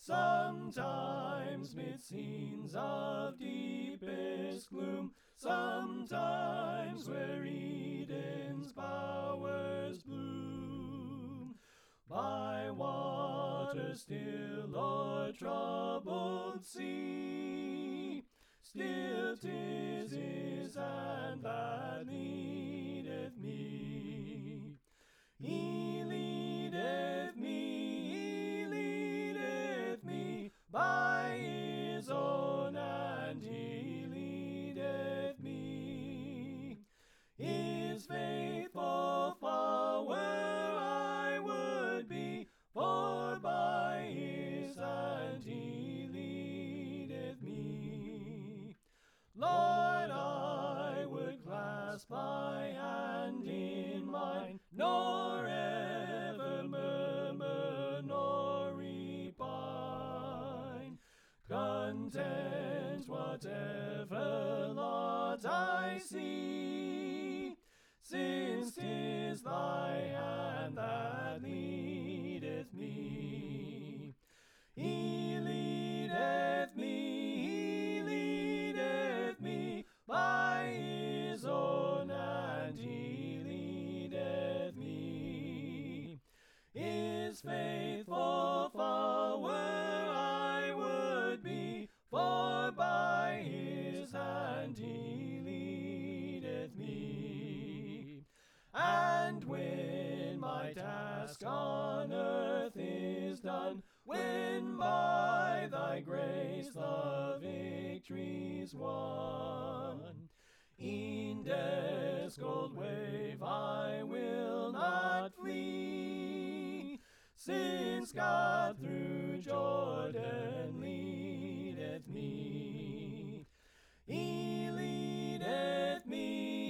Sometimes mid scenes of deepest gloom, sometimes where Eden's bowers bloom. By water still or troubled sea, still 'tis his hand that leadeth me. He leadeth me by his own hand, he leadeth me. His faithful follower I would be, for by his hand he leadeth me. Lord, I would clasp thy hand in mine, nor ever murmur nor repine. Content whatever lot I see, since 'tis thy hand that leadeth me. He leadeth me by his own hand, he leadeth me. His faithful follower I would be, for by his hand he leadeth me. And when my task on earth is done, when by thy grace the victory's won, in death's cold wave I will not flee, since God through Jordan leadeth me. He leadeth me